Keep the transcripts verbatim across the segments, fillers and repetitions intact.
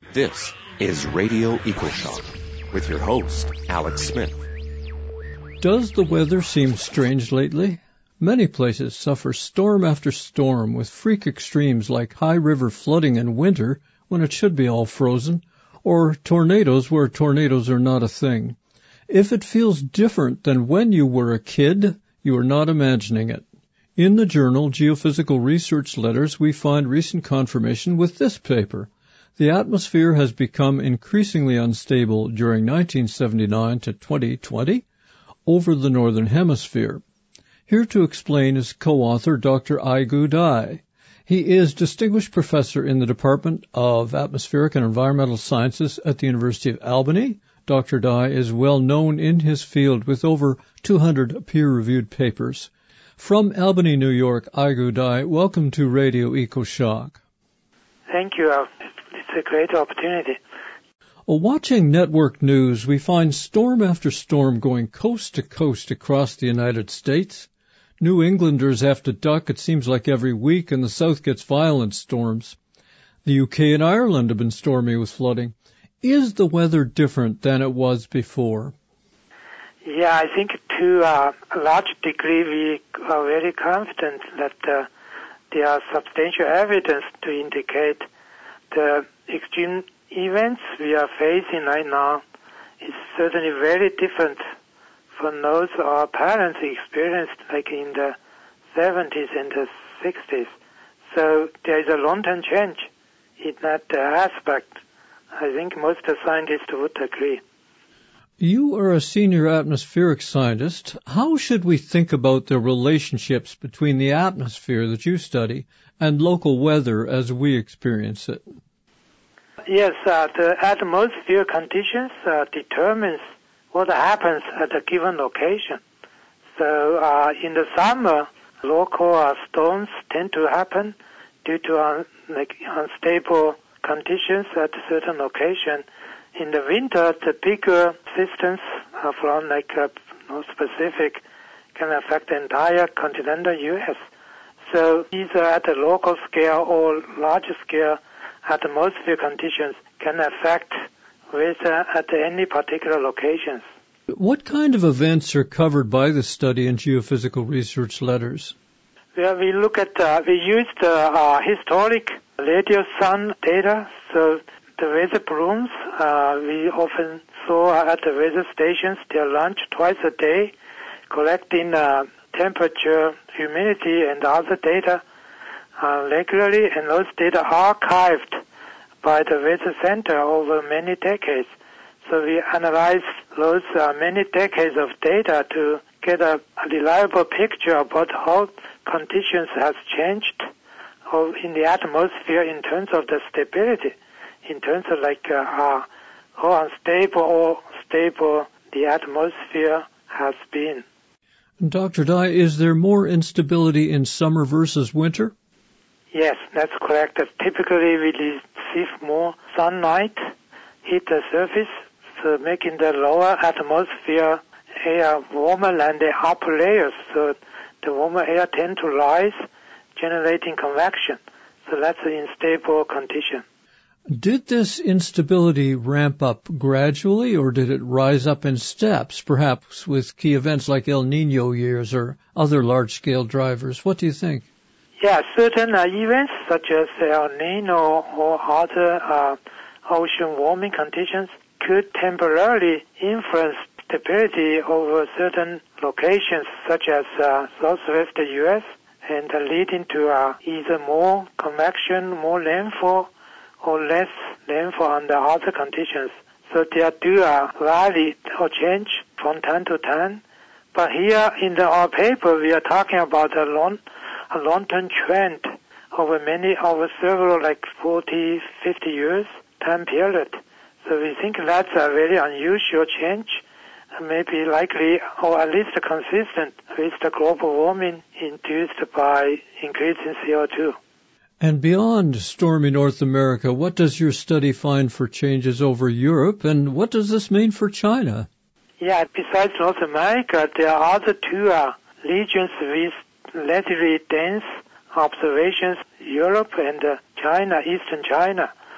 This is Radio EcoShock with your host, Alex Smith. Does the weather seem strange lately? Many places suffer storm after storm with freak extremes like high river flooding in winter when it should be all frozen, or tornadoes where tornadoes are not a thing. If it feels different than when you were a kid, you are not imagining it. In the journal Geophysical Research Letters, we find recent confirmation with this paper. The atmosphere has become increasingly unstable during nineteen seventy-nine to twenty twenty over the northern hemisphere. Here to explain is co-author Doctor Ai-Gu Dai. He is Distinguished Professor in the Department of Atmospheric and Environmental Sciences at the University of Albany. Doctor Dai is well known in his field with over two hundred peer-reviewed papers. From Albany, New York, Ai-Gu Dai, welcome to Radio EcoShock. Thank you. It's a great opportunity. Well, watching network news, we find storm after storm going coast to coast across the United States. New Englanders have to duck, it seems like every week, and the South gets violent storms. The U K and Ireland have been stormy with flooding. Is the weather different than it was before? Yeah, I think to uh, a large degree we are very confident that uh, there are substantial evidence to indicate the extreme events we are facing right now is certainly very different from those our parents experienced like in the seventies and the sixties. So there is a long-term change in that uh, aspect. I think most scientists would agree. You are a senior atmospheric scientist. How should we think about the relationships between the atmosphere that you study and local weather as we experience it? Yes, uh, the atmosphere conditions uh, determines what happens at a given location. So uh, in the summer, local uh, storms tend to happen due to uh, like unstable conditions at a certain location. In the winter, the bigger systems uh, from like uh, North Pacific can affect the entire continental U S. So either at a local scale or larger scale, atmosphere conditions can affect weather at any particular locations. What kind of events are covered by the study in Geophysical Research Letters? Well, we look at, uh, we used uh, uh, historic radio sun data. So the weather balloons, uh, we often saw at the weather stations, they launch twice a day, collecting uh, temperature, humidity, and other data uh, regularly, and those data are archived by the weather center over many decades. So we analyze those uh, many decades of data to get a, a reliable picture about how conditions have changed in the atmosphere in terms of the stability, in terms of like uh, uh, how unstable or stable the atmosphere has been. Doctor Dai, is there more instability in summer versus winter? Yes, that's correct. That typically we receive more sunlight, hit the surface, so making the lower atmosphere air warmer than the upper layers. So the warmer air tend to rise, generating convection. So that's an unstable condition. Did this instability ramp up gradually, or did it rise up in steps, perhaps with key events like El Niño years or other large-scale drivers? What do you think? Yeah, certain uh, events such as El Niño or other uh, ocean warming conditions could temporarily influence stability over certain locations such as uh, southwest U S and uh, leading to uh, either more convection, more rainfall, or less rainfall under other conditions. So there do uh, vary or change from time to time. But here in the, our paper, we are talking about a long a long-term trend over many, over several, like forty, fifty years time period. So we think that's a very unusual change, maybe likely, or at least consistent with the global warming induced by increasing C O two. And beyond stormy North America, what does your study find for changes over Europe, and what does this mean for China? Yeah, besides North America, there are other two uh, regions with relatively dense observations, Europe and uh, China, Eastern China.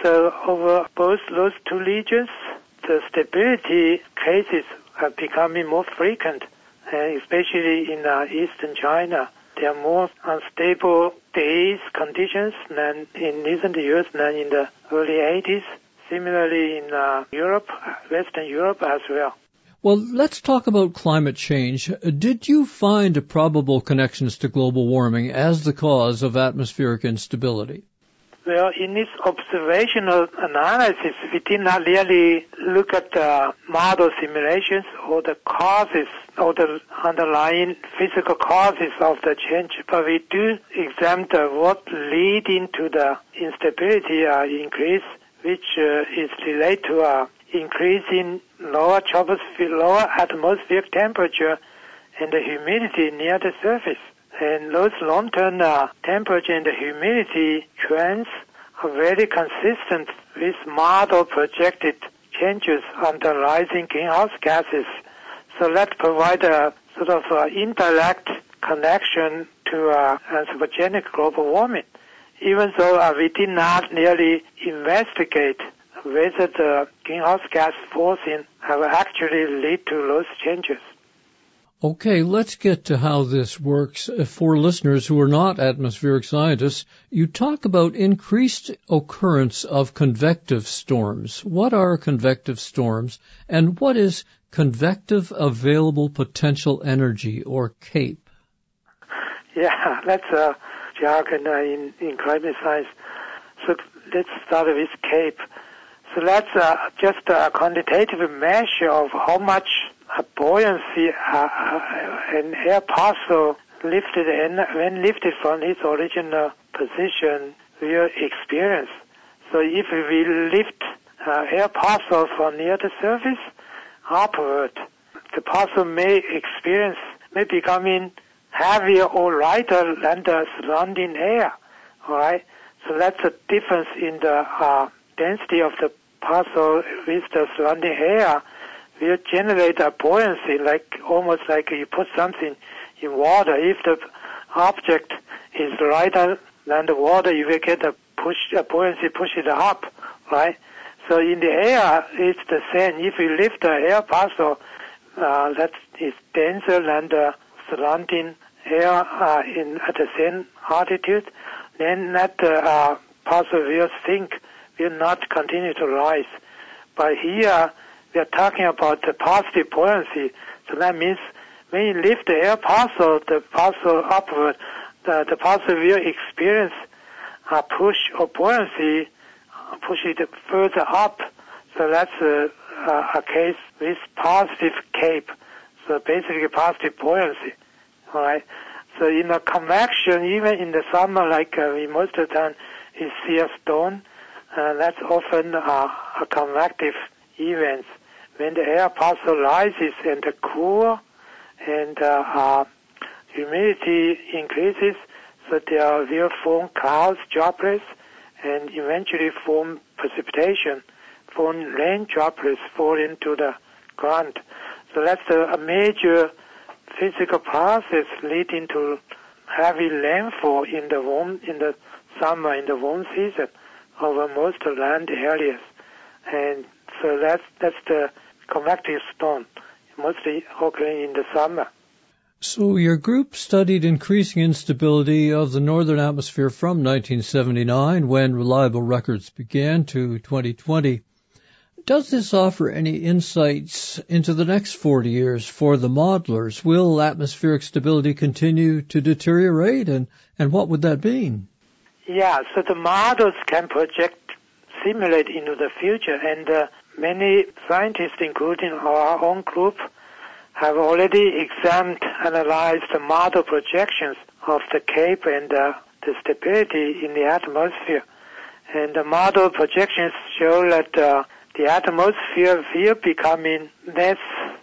so over both those two regions, the stability cases are becoming more frequent, and especially in uh, eastern China. There are more unstable days conditions than in eastern U S than in the early eighties. Similarly in uh, Europe, Western Europe as well. Well, let's talk about climate change. Did you find probable connections to global warming as the cause of atmospheric instability? Well, in this observational analysis, we did not really look at the model simulations or the causes or the underlying physical causes of the change, but we do examine what leading to the instability uh, increase, which uh, is related to uh, increasing lower troposphere, lower atmospheric temperature and the humidity near the surface. And those long-term uh, temperature and the humidity trends are very consistent with model projected changes on the rising greenhouse gases. So that provides a sort of uh, indirect connection to uh, anthropogenic global warming, even though uh, we did not really investigate whether the greenhouse gas forcing have actually lead to those changes. Okay, let's get to how this works. For listeners who are not atmospheric scientists, you talk about increased occurrence of convective storms. What are convective storms, and what is convective available potential energy, or CAPE? Yeah, that's a jargon uh, in, in climate science. So let's start with CAPE. So that's uh, just a quantitative measure of how much a buoyancy uh, an air parcel lifted and when lifted from its original position will experience. So if we lift uh, air parcel from near the surface upward, the parcel may experience, may becoming heavier or lighter than the surrounding air. All right. So that's a difference in the uh, density of the parcel with the surrounding air. Will generate a buoyancy, like almost like you put something in water. If the object is lighter than the water, you will get a push, a buoyancy, push it up, right? So in the air, it's the same. If you lift the air parcel uh, that is denser than the surrounding air uh, in at the same altitude, then that uh, parcel will sink, will not continue to rise. But here, we are talking about the positive buoyancy. So that means when you lift the air parcel, the parcel upward, the, the parcel will experience a push or buoyancy, push it further up. So that's a, a, a case with positive CAPE. So basically positive buoyancy. All right. So in the convection, even in the summer, like uh, we most of the time is see a storm, uh, that's often uh, a convective event. When the air parcel rises and the cool and uh, uh, humidity increases, so there will form clouds, droplets, and eventually form precipitation, form rain droplets fall into the ground. So that's a, a major physical process leading to heavy rainfall in the warm, in the summer, in the warm season over most land areas. And so that's, that's the convective storm, mostly occurring in the summer. So your group studied increasing instability of the northern atmosphere from nineteen seventy-nine, when reliable records began, to twenty twenty. Does this offer any insights into the next forty years for the modelers? Will atmospheric stability continue to deteriorate, and, and what would that mean? Yeah, so the models can project, simulate into the future, and uh, many scientists, including our own group, have already examined, analyzed the model projections of the CAPE and uh, the stability in the atmosphere. And the model projections show that uh, the atmosphere will becoming less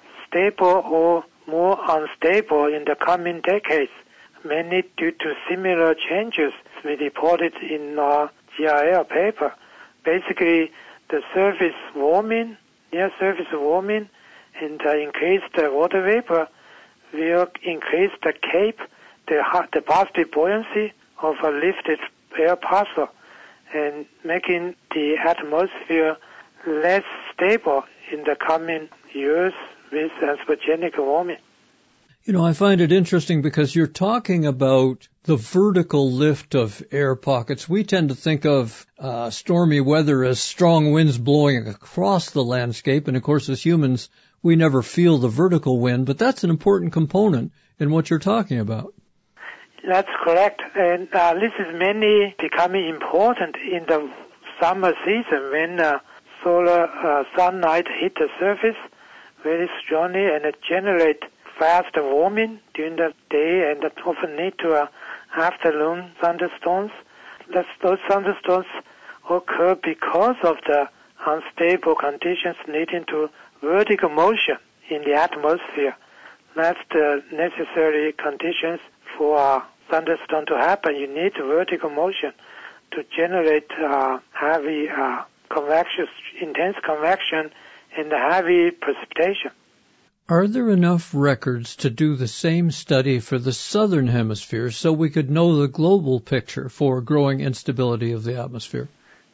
stable or more unstable in the coming decades, mainly due to similar changes we reported in our G R L paper. Basically, the surface warming, near surface warming, and uh, increased uh, water vapor will increase the CAPE, the, the positive buoyancy of a lifted air parcel. and making the atmosphere less stable in the coming years with anthropogenic warming. You know, I find it interesting because you're talking about the vertical lift of air pockets. We tend to think of uh, stormy weather as strong winds blowing across the landscape, and of course as humans we never feel the vertical wind, but that's an important component in what you're talking about. That's correct, and uh, this is mainly becoming important in the summer season when uh, solar uh, sunlight hit the surface very strongly and it generates fast warming during the day and that often lead to uh, afternoon thunderstorms. That's, those thunderstorms occur because of the unstable conditions leading to vertical motion in the atmosphere. That's the necessary conditions for a thunderstorm to happen. You need vertical motion to generate uh, heavy uh, convection, intense convection and heavy precipitation. Are there enough records to do the same study for the southern hemisphere so we could know the global picture for growing instability of the atmosphere?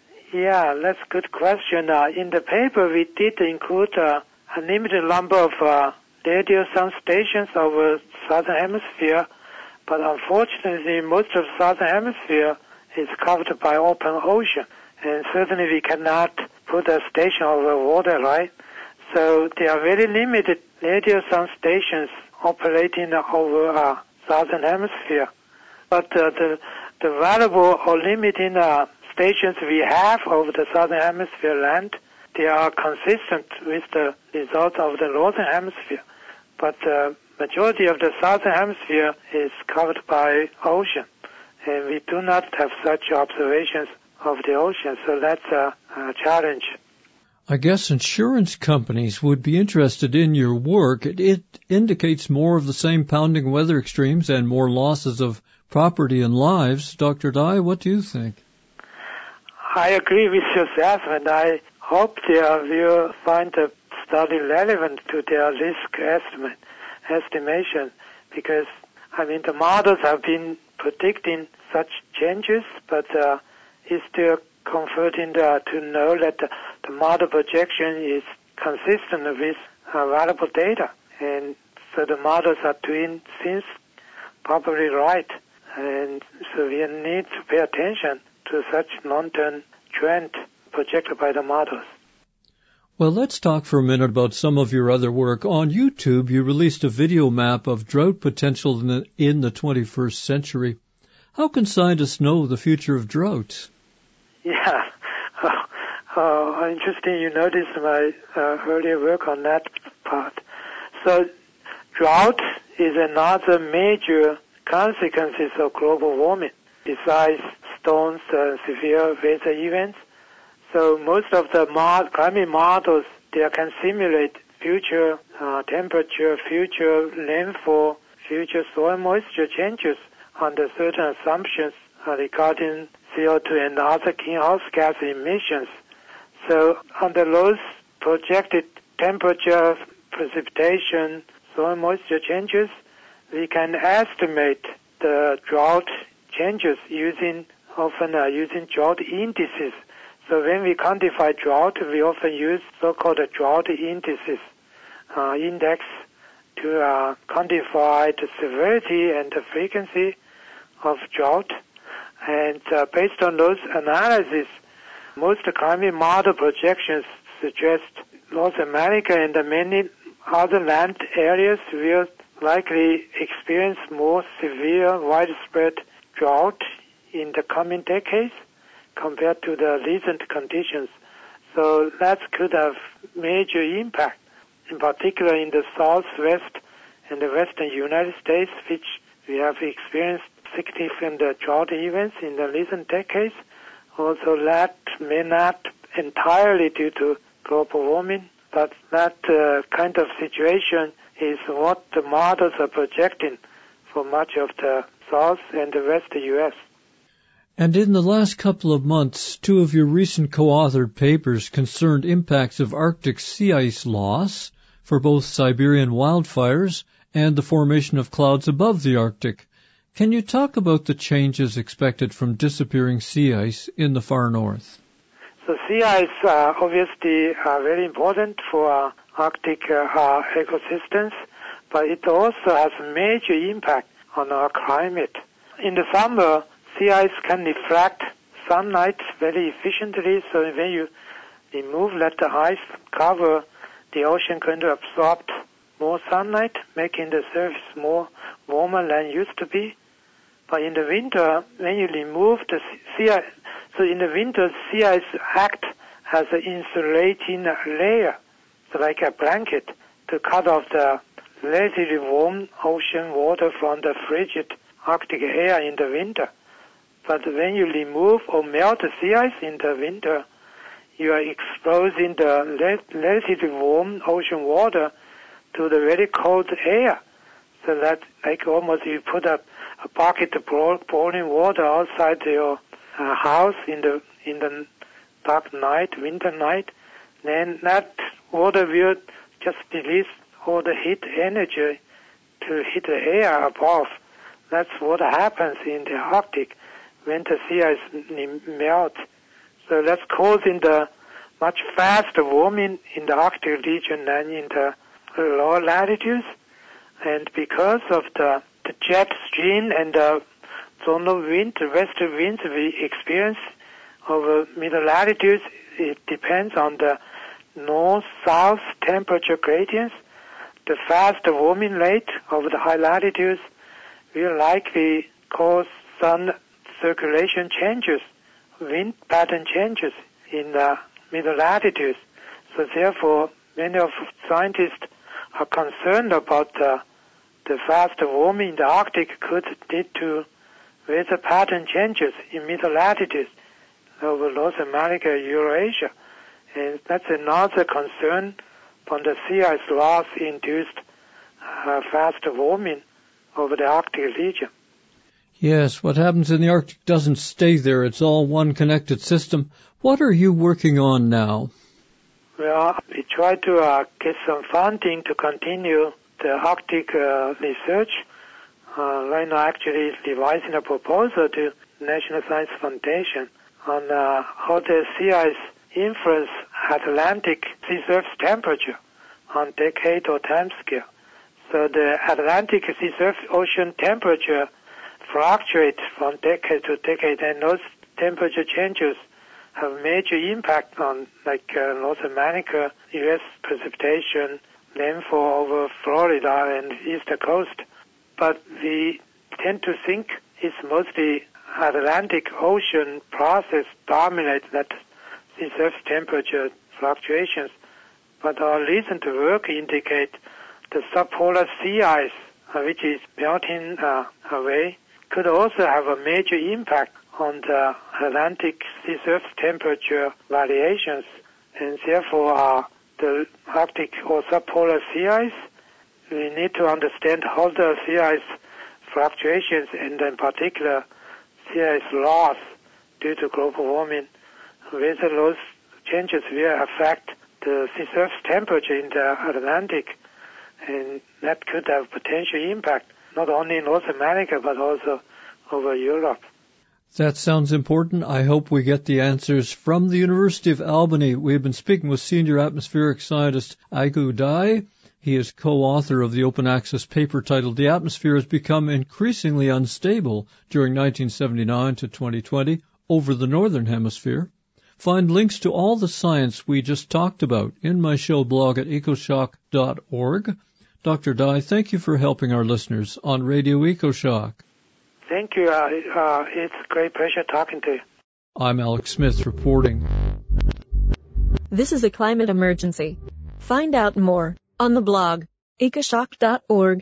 Yeah, that's a good question. Uh, in the paper, we did include uh, a limited number of uh, radio sound stations over southern hemisphere, but unfortunately, most of southern hemisphere is covered by open ocean, and certainly we cannot put a station over water, right? So there are very limited radio sound stations operating over uh, southern hemisphere. But uh, the, the valuable or limiting uh, stations we have over the southern hemisphere land, they are consistent with the results of the northern hemisphere. But the majority of the southern hemisphere is covered by ocean, and we do not have such observations of the ocean, so that's a, a challenge. I guess insurance companies would be interested in your work. It, it indicates more of the same pounding weather extremes and more losses of property and lives. Doctor Dai, what do you think? I agree with your assessment. I hope they will find the study relevant to their risk estimate, estimation because, I mean, the models have been predicting such changes, but uh, it's still comforting uh, to know that the, the model projection is consistent with available data. And so the models are doing things probably right. And so we need to pay attention to such long-term trend projected by the models. Well, let's talk for a minute about some of your other work. On YouTube, you released a video map of drought potential in the, in the twenty-first century. How can scientists know the future of droughts? Yeah, uh, uh, interesting you noticed my uh, earlier work on that part. So drought is another major consequences of global warming, besides storms and severe weather events. So most of the mod- climate models, they can simulate future uh, temperature, future rainfall, future soil moisture changes under certain assumptions uh, regarding C O two and other greenhouse gas emissions. So under those projected temperature, precipitation, soil moisture changes, we can estimate the drought changes using, often uh, using drought indices. So when we quantify drought, we often use so-called drought indices, uh, index to uh, quantify the severity and the frequency of drought. And uh, based on those analyses, most climate model projections suggest North America and many other land areas will likely experience more severe, widespread drought in the coming decades compared to the recent conditions. So that could have major impact, in particular in the southwest and the western United States, which we have experienced significant drought events in the recent decades. Also, that may not entirely due to global warming, but that uh, kind of situation is what the models are projecting for much of the south and the western U S. And in the last couple of months, two of your recent co-authored papers concerned impacts of Arctic sea ice loss for both Siberian wildfires and the formation of clouds above the Arctic. Can you talk about the changes expected from disappearing sea ice in the far north? So sea ice uh, obviously are very important for uh, Arctic uh, uh, ecosystems, but it also has a major impact on our climate. In the summer, sea ice can reflect sunlight very efficiently, so when you remove, let the ice cover, the ocean going to absorb more sunlight, making the surface more warmer than it used to be. But in the winter, when you remove the sea ice, so in the winter, sea ice act as an insulating layer, so like a blanket, to cut off the relatively warm ocean water from the frigid Arctic air in the winter. But when you remove or melt the sea ice in the winter, you are exposing the relatively warm ocean water to the very cold air. So that like almost you put a, a bucket of boiling water outside your uh, house in the in the dark night, winter night, then that water will just release all the heat energy to heat the air above. That's what happens in the Arctic when the sea ice melts. So that's causing the much faster warming in the Arctic region than in the lower latitudes. And because of the, the jet stream and the zonal wind, the western winds we experience over middle latitudes, it depends on the north-south temperature gradients. The faster warming rate over the high latitudes will likely cause sun circulation changes, wind pattern changes in the middle latitudes. So therefore, many of scientists are concerned about the, the faster warming in the Arctic could lead to weather pattern changes in middle latitudes over North America, Eurasia. And that's another concern from the sea ice loss induced uh, faster warming over the Arctic region. Yes, what happens in the Arctic doesn't stay there. It's all one connected system. What are you working on now? Well, we try to uh, get some funding to continue the Arctic uh, research. Uh, right now, actually, devising a proposal to National Science Foundation on uh, how the sea ice influence Atlantic sea surface temperature on decade or time scale. So the Atlantic sea surface ocean temperature fluctuates from decade to decade, and those temperature changes have major impact on, like, uh, North America, U S precipitation, rainfall over Florida and East Coast. But we tend to think it's mostly Atlantic Ocean process dominates that sea surface temperature fluctuations. But our recent work indicate the subpolar sea ice, uh, which is melting uh, away, could also have a major impact on the Atlantic sea surface temperature variations, and therefore uh, the Arctic or subpolar sea ice, we need to understand how the sea ice fluctuations and in particular sea ice loss due to global warming, whether those changes will affect the sea surface temperature in the Atlantic, and that could have potential impact not only in North America but also over Europe. That sounds important. I hope we get the answers from the University of Albany. We've been speaking with senior atmospheric scientist Aigu Dai. He is co-author of the open access paper titled The Atmosphere Has Become Increasingly Unstable During nineteen seventy-nine to twenty twenty over the Northern Hemisphere. Find links to all the science we just talked about in my show blog at ecoshock dot org. Doctor Dai, thank you for helping our listeners on Radio EcoShock. Thank you. Uh, uh, it's a great pleasure talking to you. I'm Alex Smith reporting. This is a climate emergency. Find out more on the blog, ecoshock dot org.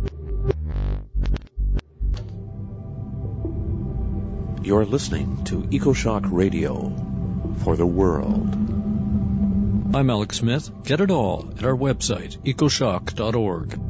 You're listening to EcoShock Radio for the world. I'm Alex Smith. Get it all at our website, ecoshock dot org.